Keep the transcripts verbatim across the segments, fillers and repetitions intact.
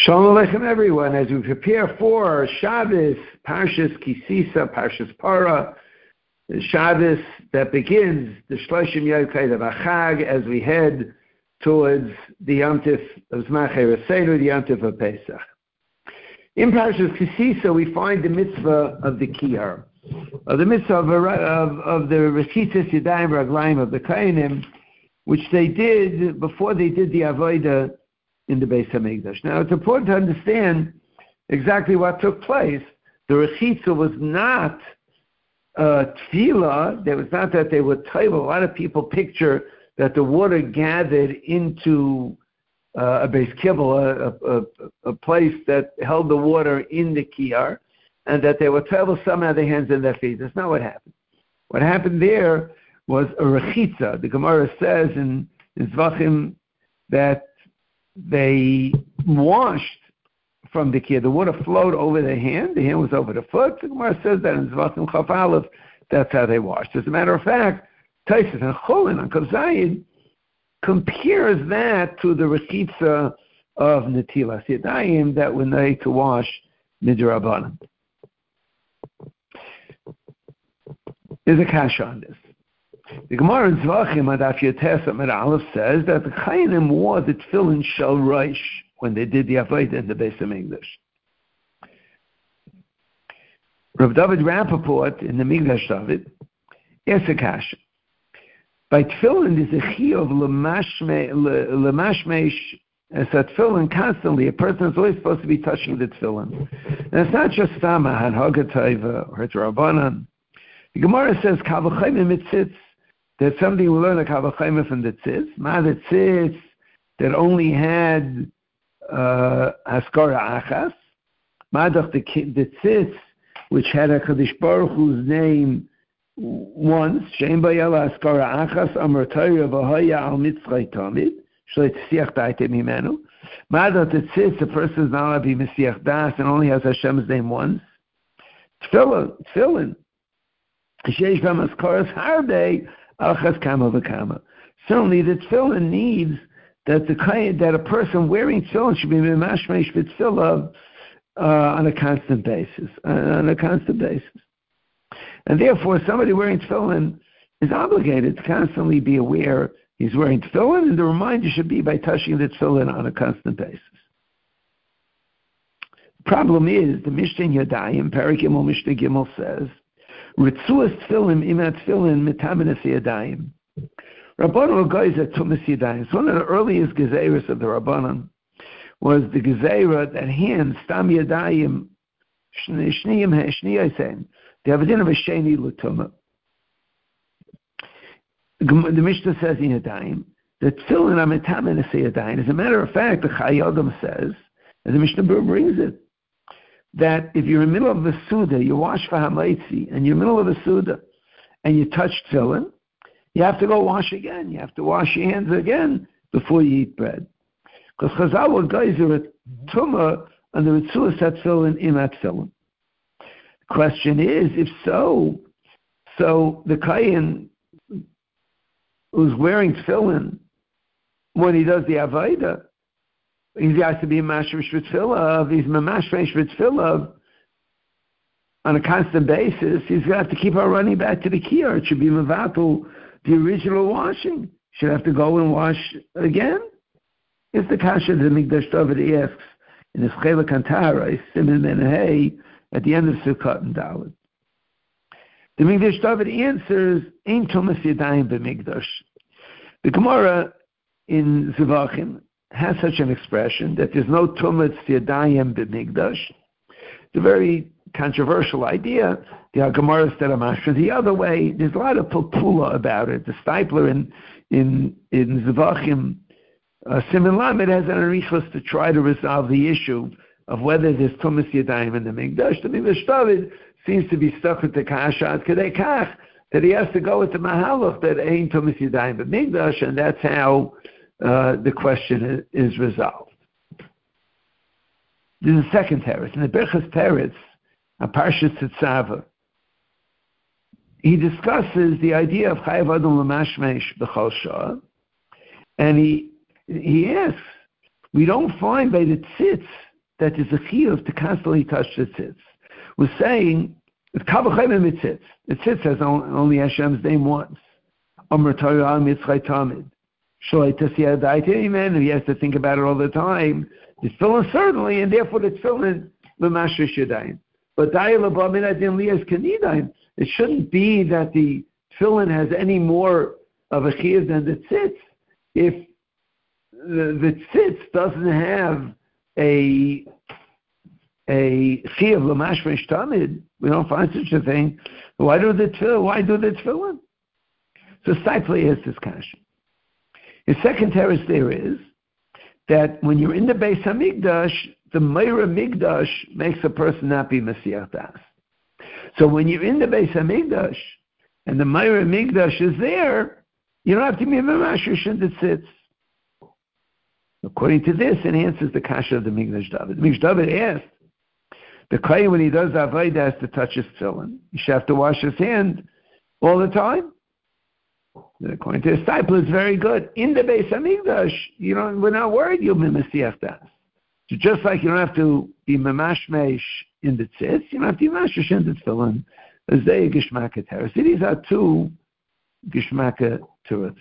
Shalom Aleichem everyone, as we prepare for Shabbos, Parshas Kisisa, Parshas Para, the Shabbos that begins the Shloshim Yokai of Achag as we head towards the Yom Tif of Zmachei Rasenu, the Yom Tif of Pesach. In Parshas Kisisa we find the mitzvah of the Kiyar, of the mitzvah of, of, of the Rechitzas Yadayim Raglayim of the Kohanim, which they did before they did the Avodah in the Beis HaMikdash. Now, it's important to understand exactly what took place. The Rechitza was not uh, tefillah. There was not that they would table. A lot of people picture that the water gathered into uh, a Beis Kibbel, a, a, a place that held the water in the Kiyar, and that they would table somehow their hands and their feet. That's not what happened. What happened there was a Rechitza. The Gemara says in, in Zvachim that they washed from the kiyar. The water flowed over the hand. The hand was over the foot. The Gemara says that in Zvachim Chaf Aleph, that's how they washed. As a matter of fact, Taisus and Cholin on Kav Zayin compares that to the Rechitza of Netilas Yadayim that were made to wash Midrabanan. There's a kasha on this. The Gemara in Zvachim Adaf Yotes Amid Aleph says that the Kohanim wore the tefillin shel Rosh when they did the Avodah in the Beis HaMikdash. Rav David Rappaport in the Migdash David asks a kasha. By tefillin there's a chiyuv lemashmesh as a tefillin constantly. A person is always supposed to be touching the tefillin. And it's not just Stama, Hanhaga Taiva, or Rabbanan. The Gemara says, Kavachayim mitzitz. That's something we learn a Kavachayim from the tzitz. Ma the tzitz that only had uh, Haskara Achas. Ma the, the tzitz which had a Kadosh Baruch Hu's name once. Shein Bayala Haskara Achas Amar Torah V'Haya Al Mitzchay Tamid. Shleit Siach Daite Mimenu. Ma the tzitz, the person is not allowed to be Mesiach Das and only has Hashem's name once. Tefillin, tefillin. Sheish B'Maskaras Harbei. Certainly, the tefillin needs that the that a person wearing tefillin should be mashmesh b'tefillah uh, on a constant basis, uh, on a constant basis, and therefore somebody wearing tefillin is obligated to constantly be aware he's wearing tefillin, and the reminder should be by touching the tefillin on a constant basis. The problem is the Mishnah Yadayim, Perek Gimel Mishnah Gimel says. Ritzuas tefillin imat tefillin mitamin yadayim. Rabbanon Geizer tumas yadayim. So one of the earliest gezeiros of the Rabbanon was the gezeira that hands stam yadayim shniyim shniyaysein. They have a din of a sheni l'tuma. The Mishnah says in yadayim that tefillin are mitamin yadayim. As a matter of fact, the Chayodam says, and the Mishnah brings it, that if you're in the middle of a Suda, you wash for Hamaitzi, and you're in the middle of a Suda, and you touch tefillin, you have to go wash again. You have to wash your hands again before you eat bread. Because Chazal will geyser at Tumah on the Ritzuas HaTefillin imat tefillin. The question is, if so, so the Kohen who's wearing tefillin when he does the Avodah, he has to be mashmesh b'tefillah. He's mashmesh b'tefillah on a constant basis. He's going to have to keep on running back to the kiyar. It should be mevatel, the original washing. Should have to go and wash again. It's the kasha that the Migdash David asks in his Chelek Antara, Siman Menahei, at the end of Sukkot and Dalet. The Migdash David answers, Ein Tumas Yadayim b'Migdash. The Gemara in Zvachim has such an expression that there's no tumas yadayim b'migdash. It's a very controversial idea. The Gemara said the other way. There's a lot of pulpula about it. The Stipler in in in Zvachim uh, Siman Lamed has an arichos to try to resolve the issue of whether there's tumas yadayim in the migdash. The Migdash David seems to be stuck with the kasha kadei kach that he has to go with the mahalach that ain't tumas yadayim b'migdash, and that's how Uh, the question is, is resolved. There's a second teretz. In the Berchas Teretz, a Parshas Tetzava, he discusses the idea of Chayav Adam L'mashmesh B'chol Shah, and he he asks, we don't find by the tzitz that there's a chiyuv to constantly touch the tzitz. We're saying, it's kavachayim mitzitz. The tzitz has only Hashem's name once. Amr Torah mitzchay tamid. Shalai tasiyah daiti amen. He has to think about it all the time. The tefillin certainly, and therefore the tefillin l'mashrish yadayim. But dayil abba min adin liyas kanidayim. It shouldn't be that the tefillin has any more of a chiyuv than the tzitz. If the, the tzitz doesn't have a a chiyuv l'mashrish tamid, we don't find such a thing. Why do the tefillin? Why do the tefillin? So Steipler has this question. His second terrace there is that when you're in the Beis Hamikdash, the Meira Migdash makes a person not be Mesiach Das. So when you're in the Beis Hamikdash and the Meira Migdash is there, you don't have to be Mamashrish in the tzitz. According to this, it answers the kasha of the Migdash David. The Migdash David asked, the Kohen, when he does Avodah, has to touch his tefillin. He should have to wash his hand all the time. And according to the Steipler, it's very good. In the Beis Hamikdash, you know, we're not worried you'll be Mesiach Das. So just like you don't have to be Mamashmesh in the tzitz, you don't have to be Mamashmesh in the tefillin. As they Gishmaka Teres. These are two Gishmaka Teres.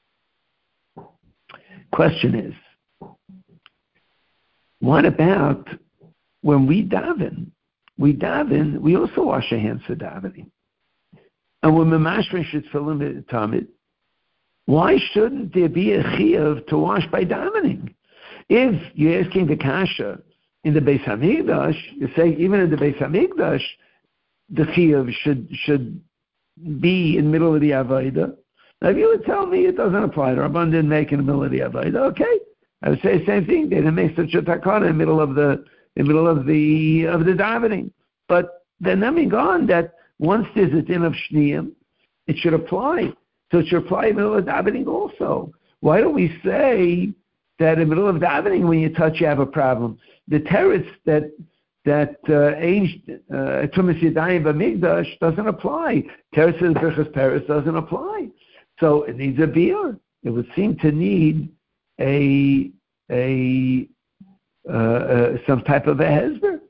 Question is, what about when we daven? We daven, we also wash our hands for davening. And when Mamashmesh should fill in the Tamid, why shouldn't there be a chiyuv to wash by davening? If you're asking the kasha in the Beis Hamikdash, you say even in the Beis Hamikdash, the chiyuv should should be in the middle of the avodah. Now, if you would tell me it doesn't apply, the Rabban didn't make in the middle of the avodah, okay, I would say the same thing. They didn't make such a takana in the middle of the in the middle of the of the davening. But then coming on that once there's a din of shniyim, it should apply. So it should apply in the middle of davening also. Why don't we say that in the middle of davening, when you touch, you have a problem? The teretz that that Tumas Yadayim B'Migdash doesn't apply. Teretz of Birchas Peretz doesn't apply. So it needs a beer. It would seem to need a a uh, uh, some type of a hezber.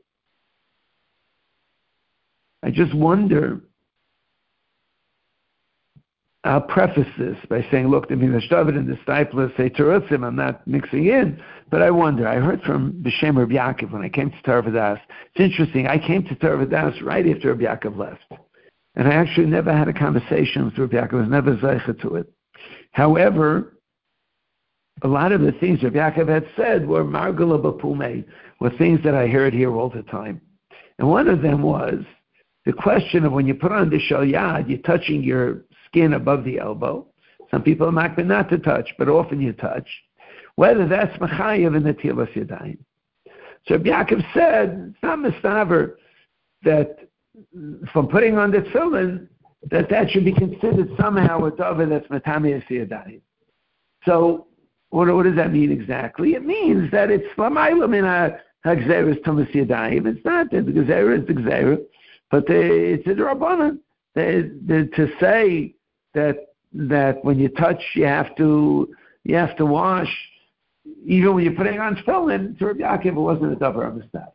I just wonder. I'll preface this by saying, look, the Migdash David and the Steipler say Terutzim, I'm not mixing in, but I wonder. I heard from B'Shem Rabbi Yaakov when I came to Torah V'das. It's interesting, I came to Torah V'das right after Rabbi Yaakov left. And I actually never had a conversation with Rabbi Yaakov. I was never zeicha to it. However, a lot of the things Rabbi Yaakov had said were Margula B'Pumei, were things that I heard here all the time. And one of them was the question of when you put on the Shal Yad, you're touching your skin above the elbow. Some people are makbid not to touch, but often you touch. Whether that's machayev in the tilas yadayim. So Rabbi Yaakov said, it's not mistaver that from putting on the tefillin, that that should be considered somehow a davar that's matamiyas yadayim. So what, what does that mean exactly? It means that it's lamaylam in a hagzeres tumas yadayim. It's not that the gzera is the gzera, but the, it's a rabbanan. The, the, to say that that when you touch you have to you have to wash, even when you're putting on tefillin, to Rabbi Yaakov it wasn't a davar of a.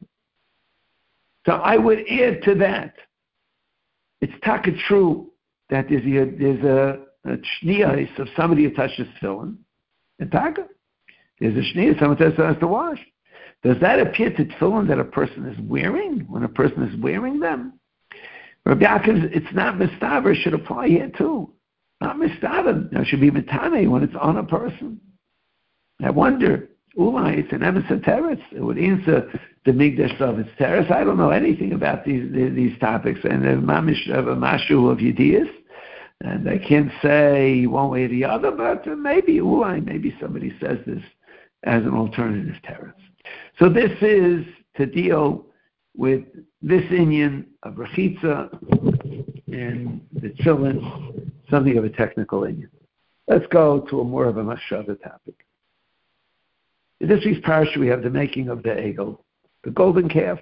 So I would add to that. It's taka true that there's a there's a, a shniyos of somebody who touches tefillin. And taka, there's a shniyos someone has to wash. Does that appear to tefillin that a person is wearing when a person is wearing them? Rabbi Yaakov, it's not mistaver, should apply here too. Not mistaver. It should be mitame when it's on a person. I wonder, ulai, it's an emes teretz. It would answer the Migdash of its teretz. I don't know anything about these these topics, and the mamish of a mashu of yediyas, and I can't say one way or the other, but maybe ulai, maybe somebody says this as an alternative teretz. So this is to deal with this inyan of rechitza and the tefillin, something of a technical inyan. Let's go to a more of a mashava topic. In this week's parasha, we have the making of the egel, the golden calf,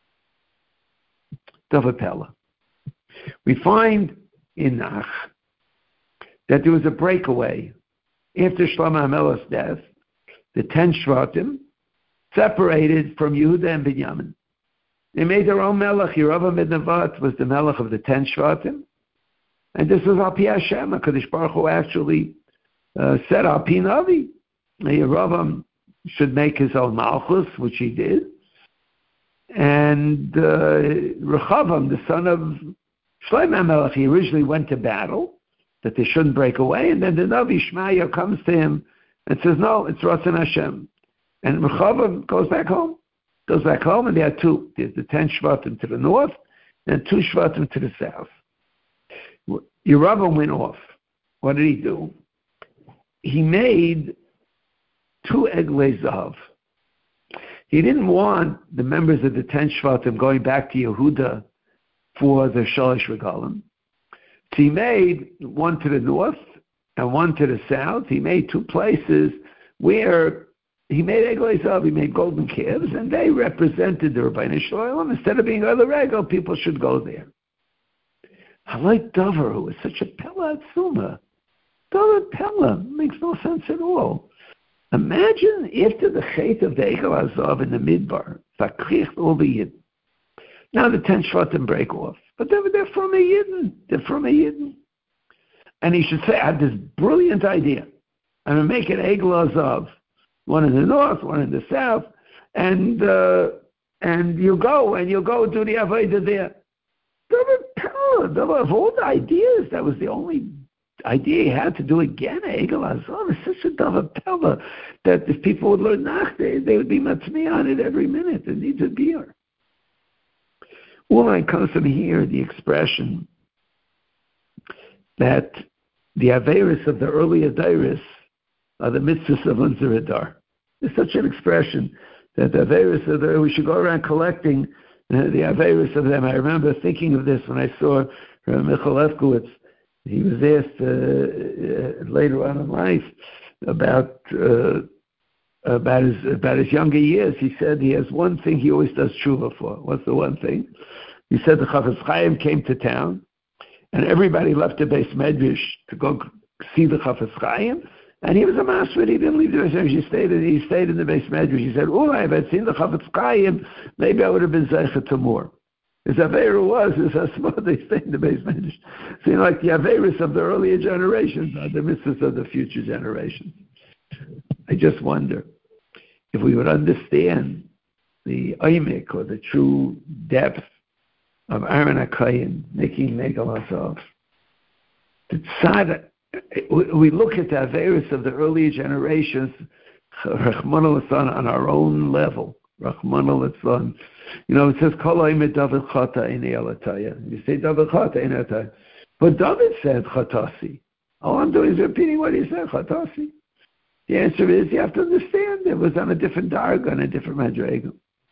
Davar Pella. We find in Nach that there was a breakaway after Shlomo HaMelech's death. The ten shvatim separated from Yehuda and Binyamin. They made their own melech. Yerovam ben Nevat was the melech of the ten Shvatim. And this was Al Pi Hashem. HaKadosh Baruch Hu actually uh, said Al Pi Navi. Yerovam should make his own malchus, which he did. And uh, Rechavam, the son of Shlomo HaMelech, he originally went to battle, that they shouldn't break away. And then the Navi Shmaya comes to him and says, no, it's Ratzon Hashem. And Rechavam goes back home. Goes back home, and there are two. There's the ten Shvatim to the north and two Shvatim to the south. Yerovam went off. What did he do? He made two Eglei Zahav. He didn't want the members of the ten Shvatim going back to Yehuda for the Shalosh Regalim. So he made one to the north and one to the south. He made two places where he made Eglei Zahav, he made golden calves, and they represented the Rabbeinu Shalom. Instead of being other regal, people should go there. I like Dover, who is such a Pella Atzuma. Dover Pella makes no sense at all. Imagine after the Chet of the Eglei Zahav in the Midbar, Fakricht all the Yidden. Now the ten Shvatim break off, but they're, they're from a Yidden. They're from a Yidden. And he should say, I had this brilliant idea. I'm going to make an Eglei Zahav. One in the north, one in the south, and uh, and you go and you go do the avodah there. Of all the ideas, that was the only idea he had to do again. Eglei Zahav is such a davar pella that if people would learn nach, they, they would be matzmi on it every minute. It needs a beer. All I comes from here, the expression that the averis of the early Adairis are the mitzvahs of Unzer Adar. It's such an expression that the Averis of the, we should go around collecting uh, the Averis of them. I remember thinking of this when I saw uh, Michael Lefkowitz. He was asked uh, uh, later on in life about uh, about his about his younger years. He said he has one thing he always does tshuva for. What's the one thing? He said the Chafetz Chaim came to town, and everybody left the Beis Medrash to go see the Chafetz Chaim. And he was a masrid. He didn't leave the Beis Medrash. He stayed in, he stayed in the Beis Medrash. He said, oh, if I'd seen the Chafetz Chaim, maybe I would have been zeicha to more. His Aveira was, his Asma, they stayed in the Beis Medrash. So, you know, like the Aveiras of the earlier generations are the mitzvahs of the future generations. I just wonder if we would understand the oimik, or the true depth of Aaron HaKohen making Eglei Zahav. The tzad, we look at the Averis of the earlier generations, Rachmana litzlan, on our own level. Rachmana litzlan. You know, it says, Kol ha'omed David chata einei alataya. You say David chata einei alataya. But David said chatasi. All I'm doing is repeating what he said, chatasi. The answer is, you have to understand, it was on a different darga, on a different madrega.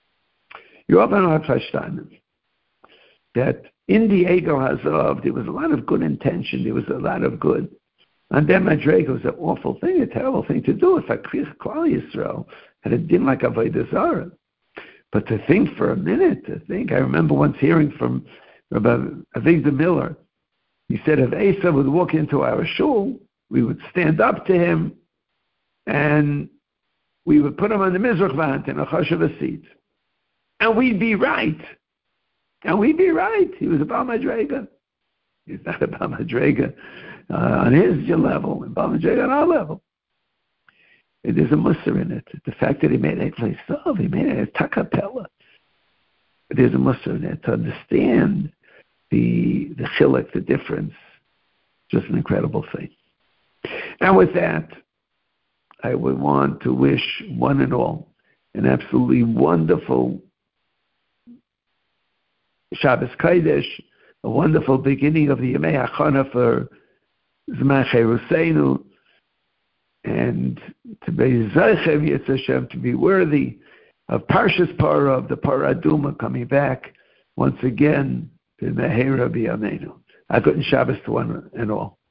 You open our verstanden that in the Eglei Zahav, there was a lot of good intention, there was a lot of good. And then Madrega was an awful thing, a terrible thing to do. If a Klal Yisrael had a din like Avodah Zarah. But to think for a minute, to think, I remember once hearing from Rabbi Avigdor Miller, he said if Asa would walk into our shul, we would stand up to him and we would put him on the Mizrach Vant in a chashuv seat. And we'd be right. And we'd be right. He was a Baal Madrega. He's not a Baal Madrega uh, on his level, and Baal Madrega on our level. There's a musar in it. The fact that he made Eglei Zahav, he made it a takapella. There's a musar in it to understand the the chilek, the difference. Just an incredible thing. And with that, I would want to wish one and all an absolutely wonderful Shabbos Kodesh, a wonderful beginning of the Yemei Hachana for Zman Cheruseinu, and to be Zeichev Yetz Hashem, to be worthy of Parshas Parah, of the Parah Aduma coming back once again to Mehera B'Yameinu. A good Shabbos to one and all.